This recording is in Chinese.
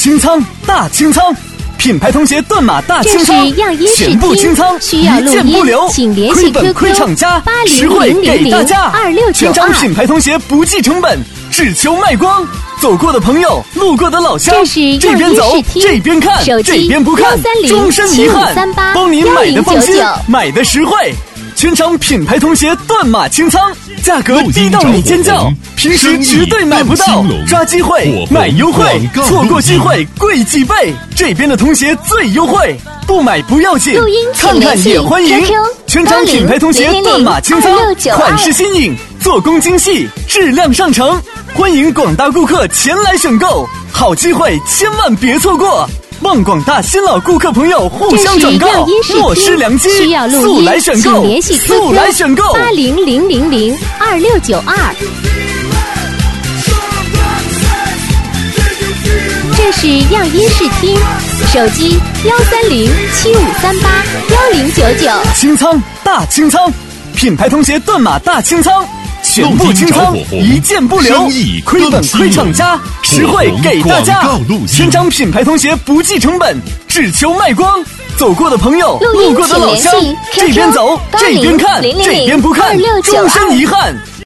清仓大清仓，品牌童鞋断码大清仓，全部清仓， 需要录音，请联系 QQ 亏厂家，实惠给大家 ，80002692， 全场品牌童鞋不计成本，只求卖光。走过的朋友，路过的老乡，这边走，这边看，这边不看，终身遗憾。帮您买的放心，买的实惠。全场品牌童鞋断码清仓，价格低到你尖叫，平时绝对买不到，抓机会买优惠，错过机会贵几倍。这边的童鞋最优惠，不买不要紧，看看也欢迎。全场品牌童鞋断码清仓，款式新颖，做工精细，质量上乘，欢迎广大顾客前来选购，好机会千万别错过。望广大新老顾客朋友互相转告，莫失良机，速来选购，速来选购 ，800002692。这是样音视听，手机13075381099。 清仓大清仓，品牌童鞋断码大清仓，全部清仓，一件不留，亏本亏厂家，实惠给大家。全场品牌童鞋不计成本，只求卖光。走过的朋友，路过的老乡，这边走，这边看，这边不看，终身遗憾。